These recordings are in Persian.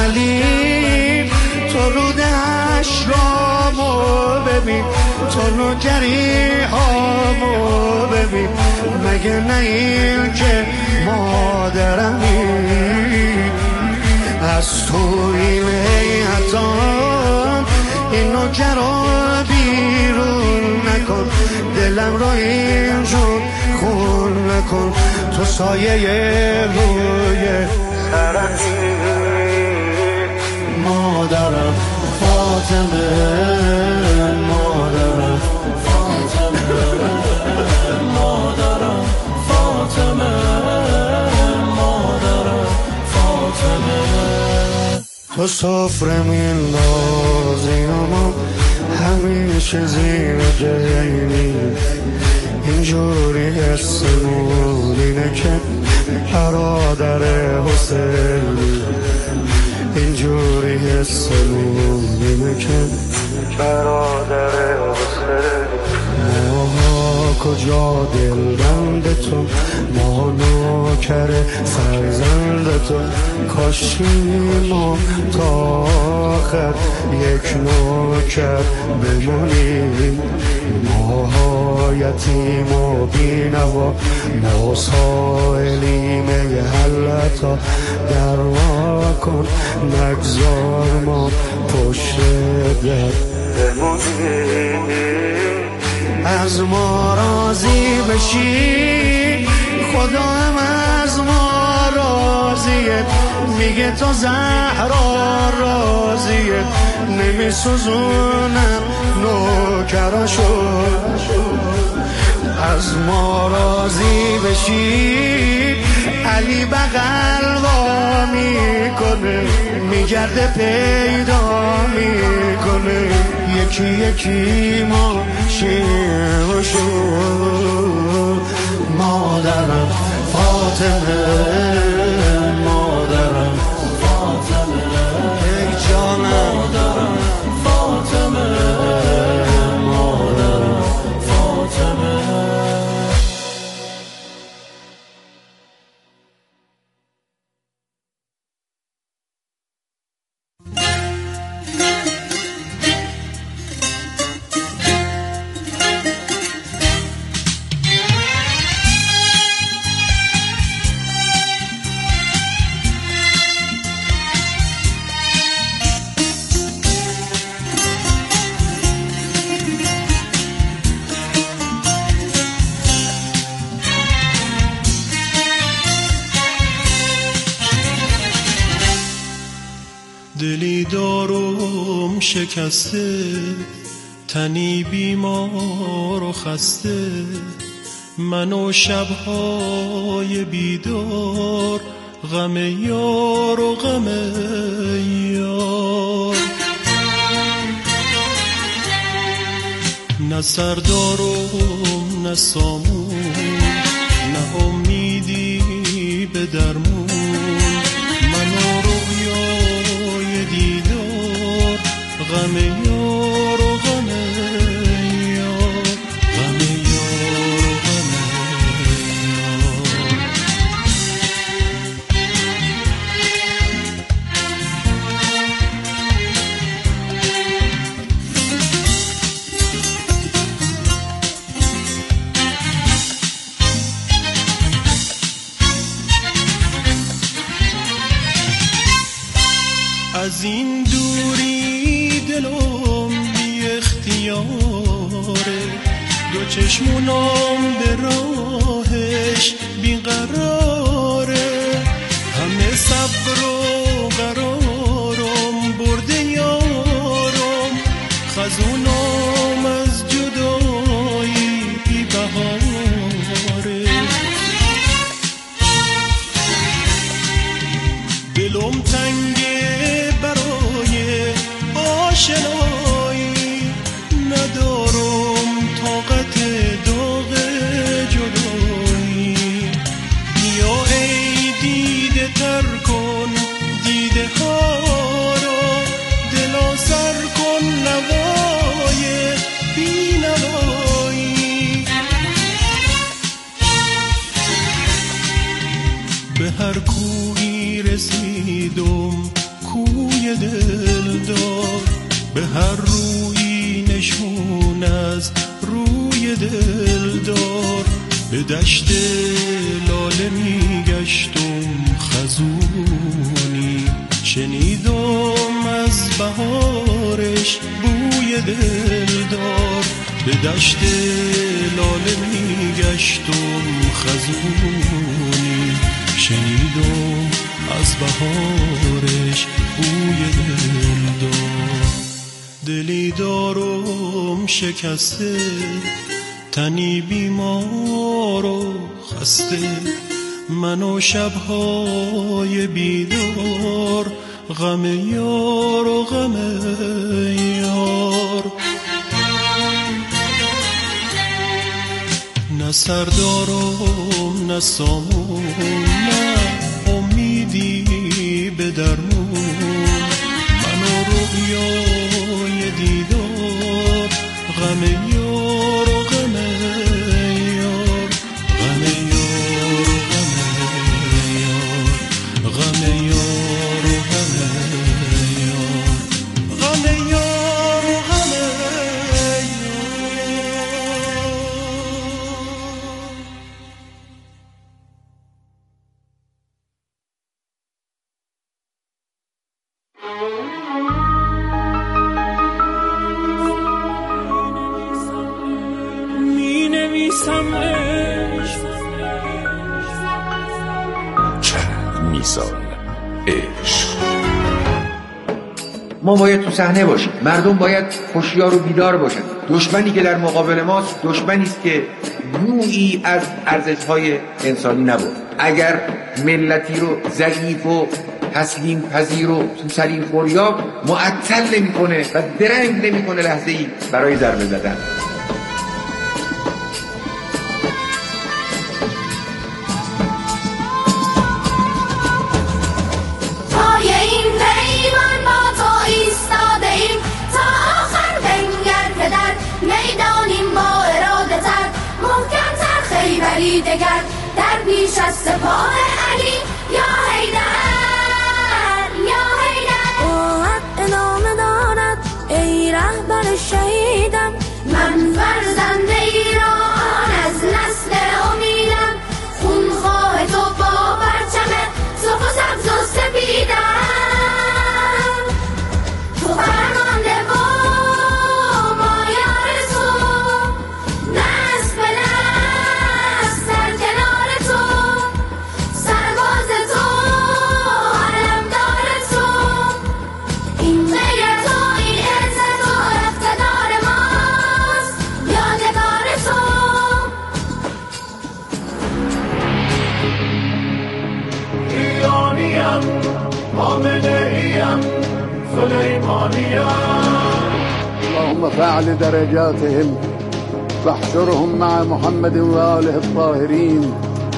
ولی تو رودش رامو ببین، تو نوکری هامو ببین، مگه نه این که مادرمی از تو این هیئتان این نوکر رو بیرون نکن، دلم رو اینجور خون نکن، تو سایه روی سرمی مادرم فاطمه، مادرم فاطمه، مادرم فاطمه، مادرم فاطمه. تو سفره میندازی اما همیشه زیر جیبی، اینجوری حسمون اینه که برادر حسینی، اینجوری حسمون اینه که برادر حسینی. ماها کجا دلبند تو، ما نوکر فرزند تو، کاشی ما تا آخر یک نوکر بمونیم. ماها یتیم و بینوا، ما سائلیم ای حلتا، دروا کن نگذار ما پشت در بمونیم. از ما راضی بشی خدا هم از ما راضیه، میگه تو زهرا راضیه، نمیسوزونم نوکراشو. از ما راضی بشی علی بغل وا میکنه، میگرده پیدا میکنه، یکی یکی ما شیرشو. مادرم فاطمه، مادرم فاطمه، ای جانم مادرم فاطمه، مادرم فاطمه. دلی دارم شکسته، تنی بیمار و خسته، من و شبهای بیدار، غم یار و غم یار. نه سر دارم نه سامون، نه امیدی به درمون، من و رویای دیدار، غم یار و غم یار، غم یار و غم یار. از این دوری دلم بی اختیاره، دو چشمونم به راهش بیقراره، همه صبر و قرارم برده یارم، خزونم از جدایی بی بهاره. دلم تنگه برای آشنایی، ندارم طاقت داغ جدایی. بیا ای دیده تر کن روی دلدار، به هر روی نشون از روی دلدار. به دشت لاله میگشتم خزونی، شنیدم از بهارش بوی دلدار. به دشت لاله میگشتم خزونی، شنیدم از بهارش بوی دلدار. دلی دارم شکسته، تنی بیمار و خسته، من و شبهای بیدار، غم یار و غم یار. نه سر دارم نه سامون، نه امیدی به درمون، من و رویای دیدار، غم یار و غم یار. غم یار و غم یار، غم یار و غم یار، غم یار و غم ما باید تو صحنه باشیم، مردم باید هوشیار و بیدار باشن. دشمنی که در مقابل ماست دشمنی است که نوعی از ارزش‌های انسانی نبود. اگر ملتی رو ضعیف و تسلیم پذیر و سری خوریاب معطل نمی‌کنه و درنگ نمی‌کنه لحظه‌ای برای ضربه زدن. دگر در پیش از سپاه علی یا حیدر یا حیدر. او حق ادامه دارد ای رهبر شهیدم، من فرزند ایران از نسل امیدم، خونخواه تو با پرچم سرخ و سبز و سپیدم. تو فرمانده و مایار تو، دست به دست در کنار تو، سرباز تو، علمدار تو، این غیر تو، این عزت و اقتدار ماست، یادگار تو. ایرانیم، خامنه‌ایم، سلیمانیم. اللهم فاعل درجاتهم واحشرهم مع محمد وآله الطاهرين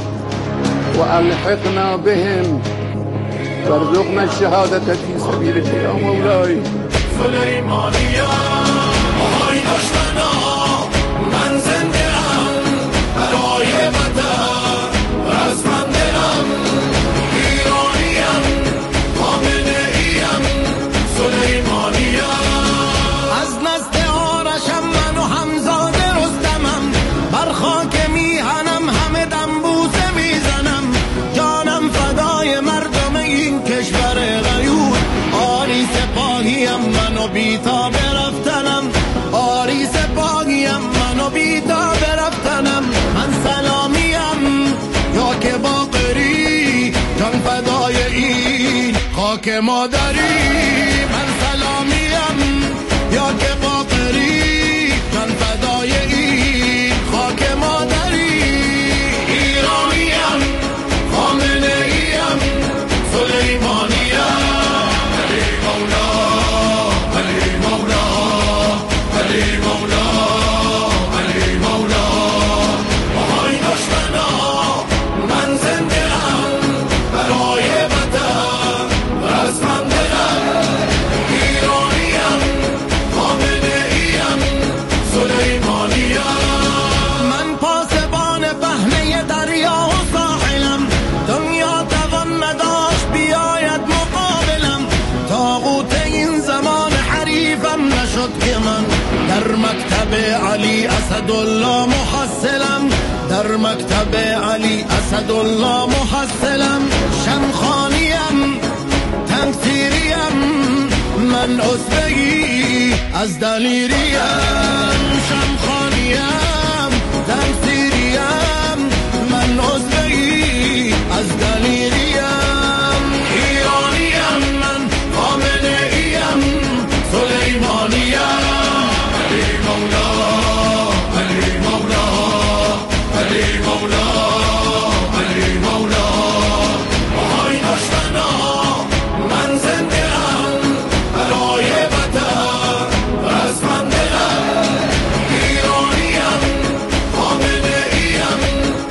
وألحقنا بهم وارزقنا الشهادة في سبيلك يا مولاي. سلیمانیم، آهای دشمنا، من زنده ام برای وطن، رزمنده‌ام. ایرانیم، خامنه‌ایم، سلیمانیم. از نسل آرشم من و همزاده رستمم، بر خاک میهنم همه دنبوسه میزنم، جانم فدای مردم این کشور غیور. آری سپاهیم من و بی‌تاب رفتنم، آری سپاهیم من و بی‌تاب رفتنم. من سلامیم یا که باقری، جان فدای این خاک مادری. من سلامیم یا که باقری، جان فدای این خاک مادری. ایرانیم، خامنه‌ایم، سلیمانیم. علی مولا، علی مولا، علی مولا، علی مولا. آهای دشمنا، من زنده ام برای وطن، رزمنده‌ام. ایرانیم، خامنه‌ایم، سلیمانیم. شد که من در مکتب علی اسدالله محصلم، در مکتب علی اسدالله محصلم. شمخانیم تنصیریم من عضوی از دلیریم، شمخانیم تنصیریم من عضوی از دلیریم. ایرانیم من خامنه‌ایم سلیمانیم. علی مولا علی مولا علی مولا علی مولا بهای دشمنا من زنده ام برای وطن رزمنده ام. ایرانیم خامنه‌ایم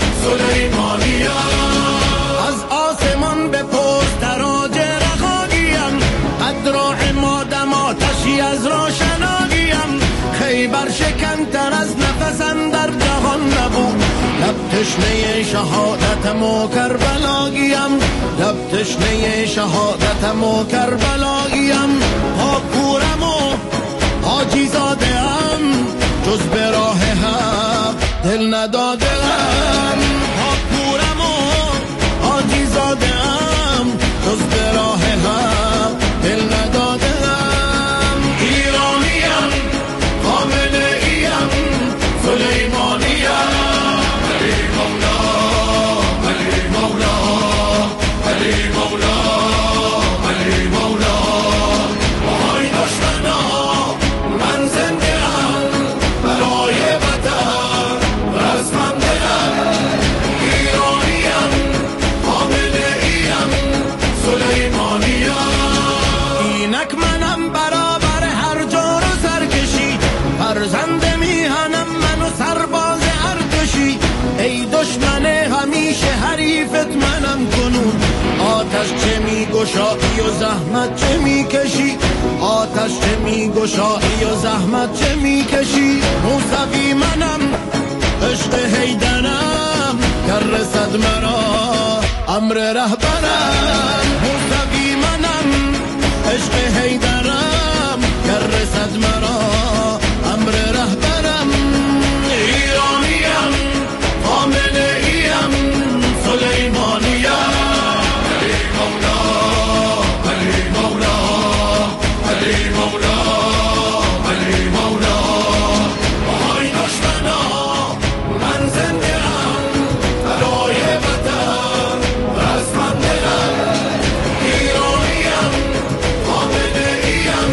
سلیمانیم. از آسمان بپرس تراج رخاگیم، قدر و عمادم آتشی از روشناگیم. خیبر شکنتر از نفسم در جهان نبود، لب تشنه شهادتم و کربلاگیم، لب تشنه شهادتم و کربلاگیم. پاکورم و حاجی زاده‌ام جز به راه حق دل نداده‌ام. پاکورم و حاجی زاده‌ام جز به راه حق دل نداده‌ام. ایرانیم خامنه‌ایم سلیمانیم. علی مولا علی مولا علی مولا علی مولا بهای دشمنا من زنده ام برای وطن رزمنده ام. ایرانیم خامنه‌ایم سلیمانیم. اینک منم برابر هر جور و سرکشی، فرزند میهنم من و سرباز ارتشی. ای دشمن همیشه حریفت منم کنون، آتش چه میگشایی و زحمت چه میکشی، آتش چه میگشایی و زحمت چه میکشی. موسوی منم عشق حیدرم گر رسد مرا امر رهبرم. موسوی منم عشق حیدرم گر رسد مرا امر رهبرم. ایرانیم خامنه‌ایم سلیمانیم. علی مولا علی مولا علی مولا علی مولا بهای دشمنا من زنده ام برای وطن رزمنده ام. ایرانیم خامنه‌ایم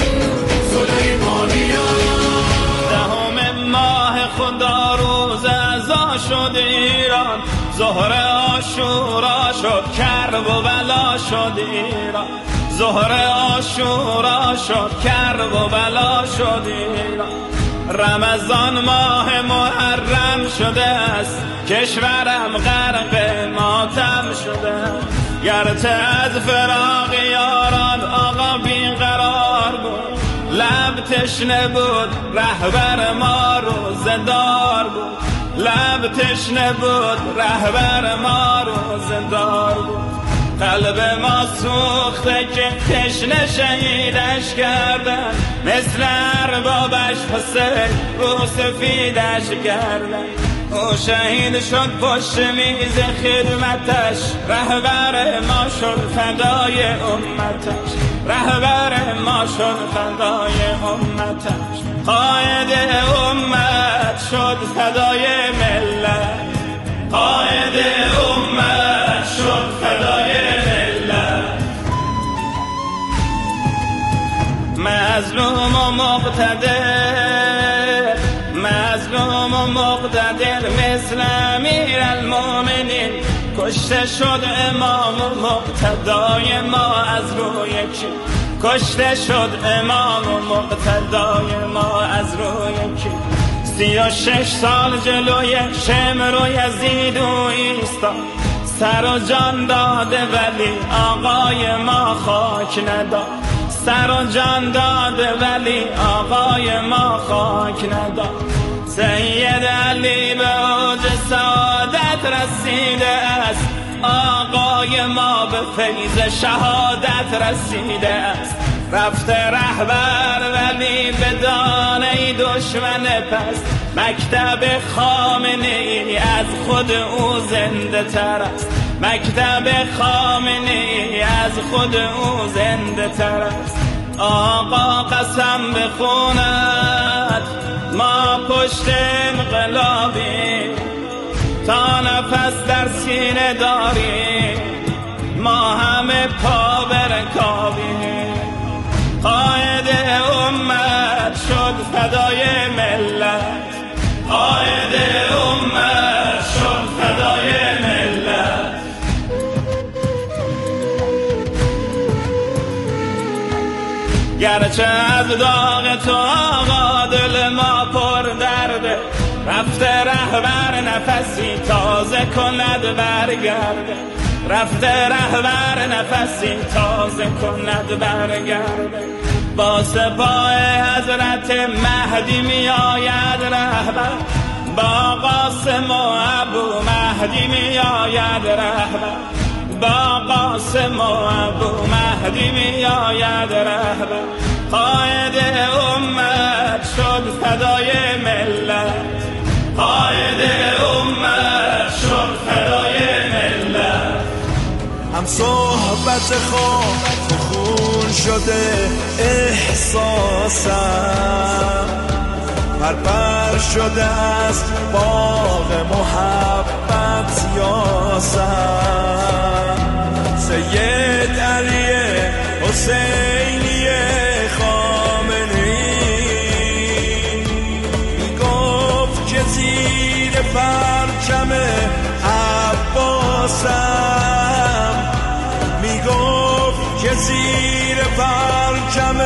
سلیمانیم. دهم ماه خدا روز عزا شد ایران، ظهر عاشورا شد کرب و بلا شد ایران، ظهر عاشورا شد کرب و بلا شد ایران. رمضان ماه محرم شده است، کشورم غرق ماتم شده است. گرچه از فراق یاران آقا بیقرار بود، لب تشنه بود رهبر ما روزدار بود، لب تشنه بود رهبر ما روزدار بود. قلب ما سوخته که تشنه شهیدش کردن، مثل اربابش حسین رو سفیدش کردن. او شهید شد پشت میز خدمتش، رهبر ما شد فدای امتش، رهبر ما شد فدای امتش. قائد امت شد فدای ملت، قائد امت شد فدای ملت. مظلوم و مقتدر، مظلوم و مقتدر مثل امیر المومنین، کشته شد امام و مقتدای ما از روی کی، کشته شد امام و مقتدای ما از روی کی. 36 سال جلوی شمر و یزید و ایستا، سر و جان داده ولی آقای ما خاک نداد، سر و جان داده ولی آقای ما خاک نداد. سید علی به اوج سعادت رسیده است، آقای ما به فیض شهادت رسیده است. رفته رهبر ولی به دشمن پس مکتب خامنه ای از خود او زنده تر است مکتب خامنه ای از خود او زنده تر است آقا قسم بخوند ما پشت انقلابیم تا نفس در سینه داریم ما همه پا برکابیم قائد امت شد فدای ملت قائد امت شد فدای ملت گرچه از داغ تو آقا دل ما پر درده رفته رهبر نفسی تازه کند برگرده رفته رهبر نفسی تازه کند برگرده با سپاه حضرت مهدی می آید رهبر با قاسم و ابو مهدی می آید رهبر با قاسم و ابو مهدی می آید رهبر قائد امت شد فدای ملت قائد امت شد فدای ملت هم صحبت خون شده احساسم پر شده از باغ محبت یاسم سید علی حسینی خامنه‌ای میگفت که زیر پرچم عباسم میگفت که زیر پرچم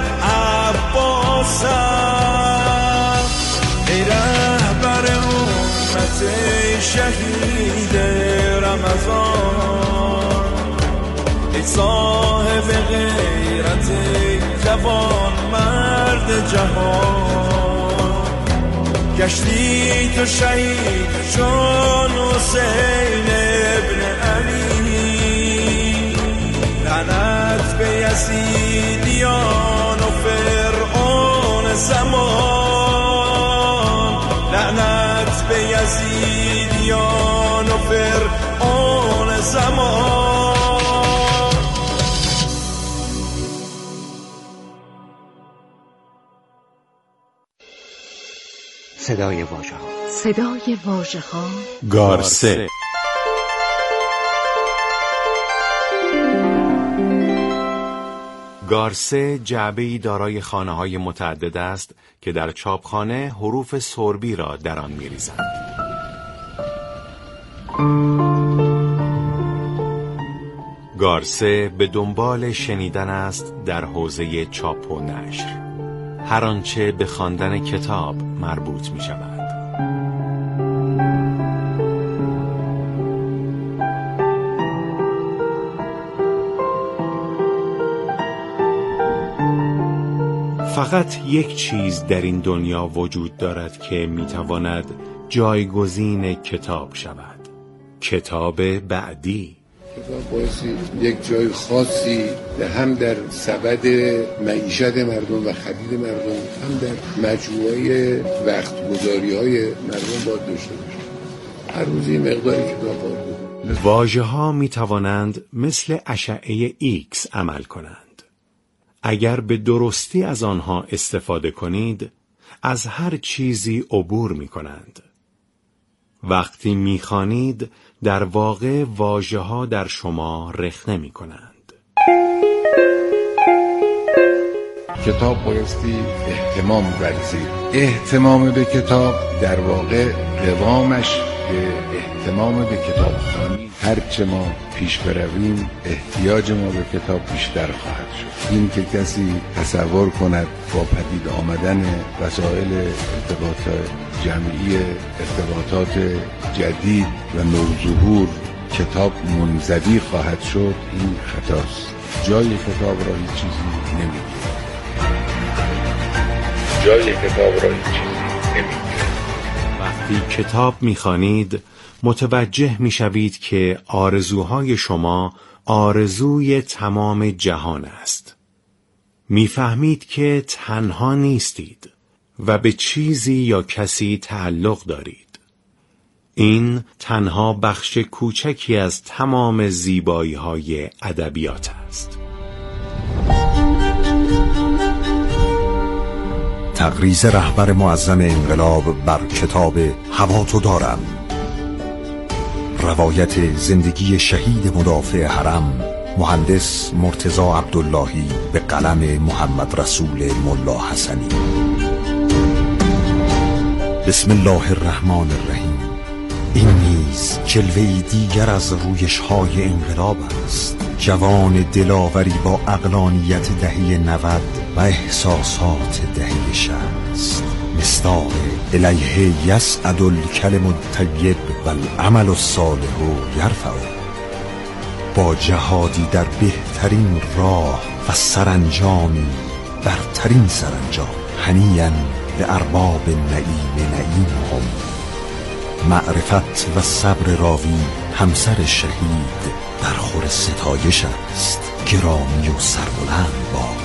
عباسم ای رهبر امت شهید رمضان ای صاحب غیرت جوان مرد جهان گشتی تو شهید چون حسین ابن علی لعنت به یزیدیان و فرعون زمان لعنت به یزیدیان و فرعون زمان صدای واژه‌ها صدای واژه‌ها گارسه گارسه جعبه‌ای دارای خانه‌های متعدد است که در چاپخانه حروف سربی را در آن می‌ریزند. گارسه به دنبال شنیدن است در حوزه چاپ و نشر. هر آنچه به خواندن کتاب مربوط می‌شود. فقط یک چیز در این دنیا وجود دارد که میتواند جایگزین کتاب شود. کتاب بعدی. کتاب بایستی یک جای خاصی هم در سبد معیشت مردم و خرید مردم هم در مجموعه وقتگذاری‌های مردم باید داشته باشه. هر روز یه مقداری کتاب باید بود. واژه‌ها میتوانند مثل اشعه ایکس عمل کنند. اگر به درستی از آنها استفاده کنید، از هر چیزی عبور می کنند. وقتی می خوانید، در واقع واژه‌ها در شما رخنه می کنند. کتاب بایستی اهتمام ورزید. اهتمام به کتاب در واقع قوامش به اهتمام به کتاب خوانی. هرچه ما پیش برویم احتیاج ما به کتاب بیشتر خواهد شد. این که کسی تصور کند با پدید آمدن وسایل ارتباط جمعی ارتباطات جدید و نوظهور کتاب منزوی خواهد شد، این خطاست. جای کتاب را هیچ چیزی نمیگیره. جای کتاب را هیچ چیزی نمیگیره. وقتی کتاب می‌خوانید متوجه می‌شوید که آرزوهای شما آرزوی تمام جهان است. می‌فهمید که تنها نیستید و به چیزی یا کسی تعلق دارید. این تنها بخش کوچکی از تمام زیبایی‌های ادبیات است. تقریض رهبر معظم انقلاب بر کتاب هوا تو دارم، روایت زندگی شهید مدافع حرم مهندس مرتضی عبداللهی به قلم محمد رسول ملا حسنی. بسم الله الرحمن الرحیم. این نیز جلوه‌ای دیگر از رویش‌های انقلاب است. جوان دلاوری با عقلانیت دهه 90 و احساسات دهه 60. مصداق الیه یصعد الکلم الطیب و العمل الصالح یرفعه. با جهادی در بهترین راه و سرانجامی برترین سرانجام، هنیاً به ارباب نعیم نعیمهم. معرفت و صبر راوی همسر شهید در خور ستایش است. گرامی و سربلند باد.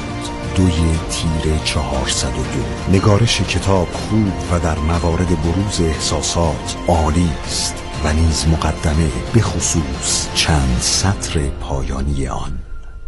2/402. نگارش کتاب خوب و در موارد بروز احساسات عالی است و نیز مقدمه به خصوص چند سطر پایانی آن.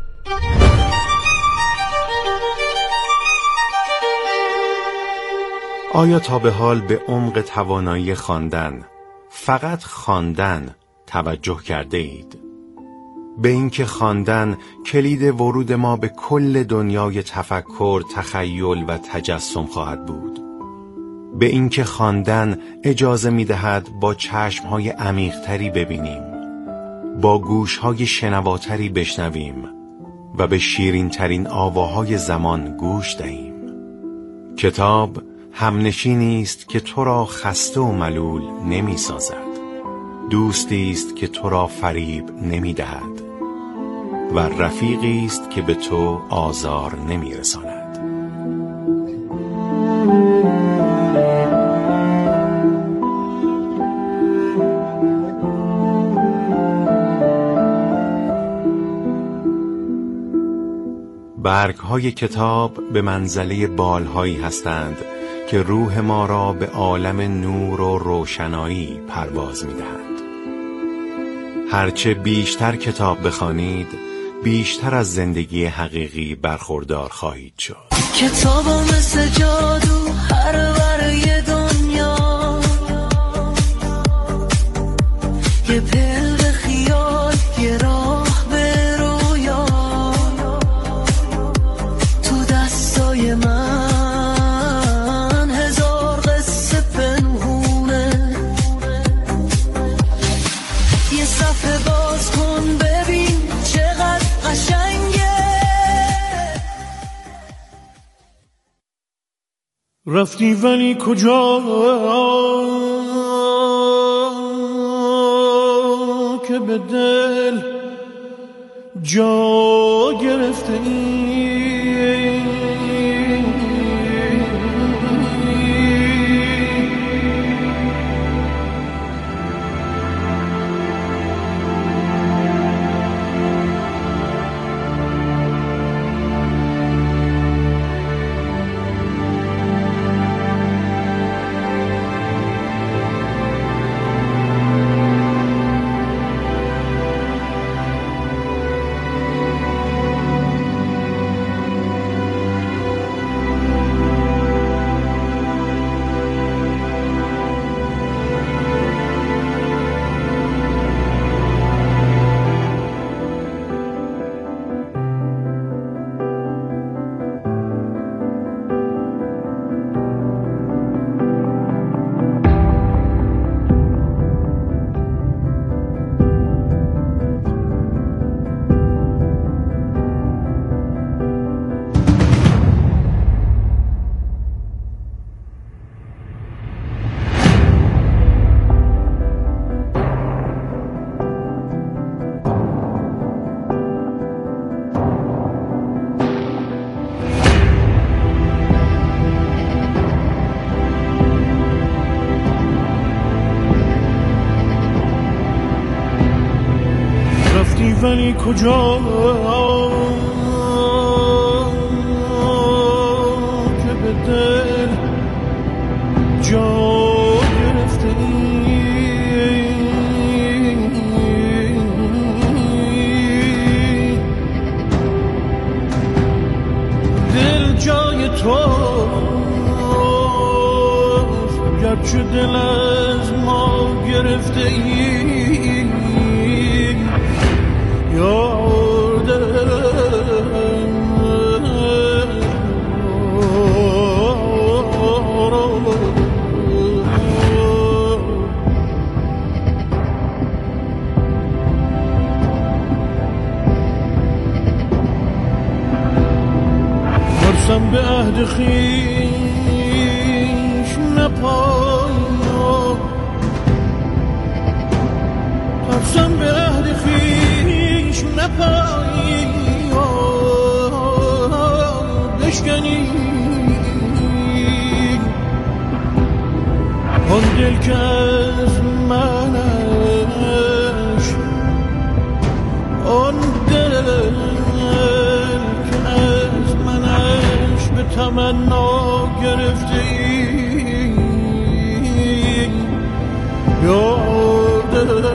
آیا تا به حال به عمق توانایی خواندن، فقط خواندن، توجه کرده اید؟ به اینکه خواندن کلید ورود ما به کل دنیای تفکر، تخیل و تجسم خواهد بود. به اینکه خواندن اجازه می‌دهد با چشم‌های عمیق‌تری ببینیم، با گوش‌های شنواتری بشنویم و به شیرین‌ترین آواهای زمان گوش دهیم. کتاب همنشینی است که تو را خسته و ملول نمی‌سازد. دوستی است که تو را فریب نمی‌دهد و رفیقی است که به تو آزار نمی‌رساند. برگ‌های کتاب به منزله بال‌هایی هستند که روح ما را به عالم نور و روشنایی پرواز می‌دهند. هرچه بیشتر کتاب بخوانید، بیشتر از زندگی حقیقی برخوردار خواهید شد. کتابم مثل جادو هر ور دنیا، یه پل به خیال، یه راه به رویا، تو دستای من هزار قصه پنهونه. یه صفحه باز کن ببین چقدر قشنگه. رفتی ولی کجا که به دل جا گرفته ولی کجا که به دل تو گرچه دل از ما گرفته ای ترسم به عهد خویش نپایم، ترسم به عهد خویش نپایم، بشکنی آن دل که از منش، آن دل که از منش به تمنا گرفته ای یاد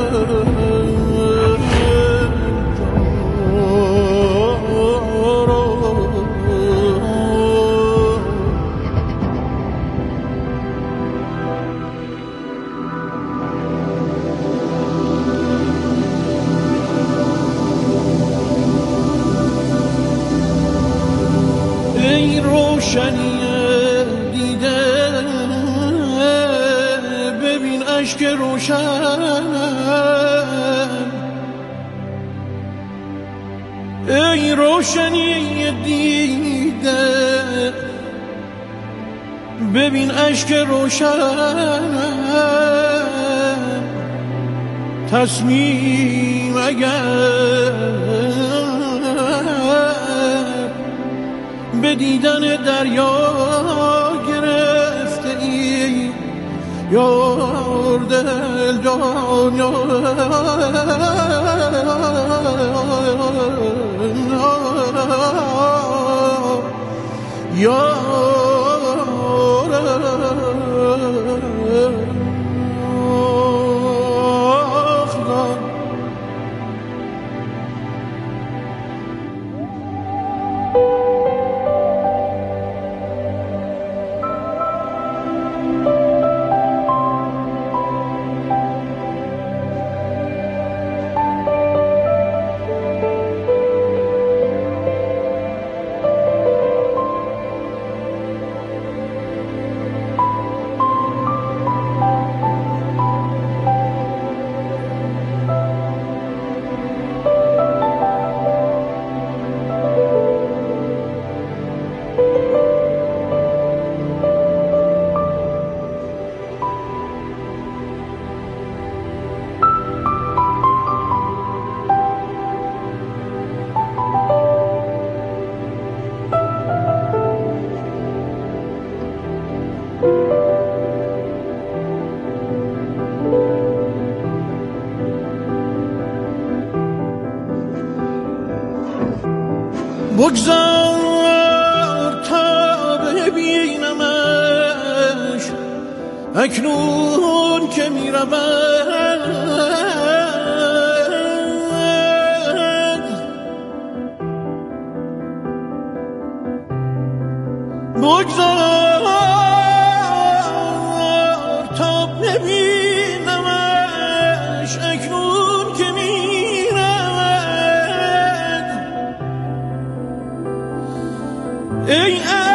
روشنی دیده ببین اشک روشن، ای روشنی دیده ببین اشک روشن، تصمیم اگر به دیدن دریا گرفته ای یار دل جان بگذار تا ببینمش اکنون که می رود، بگذار تا ببینمش اکنون که می رود، ای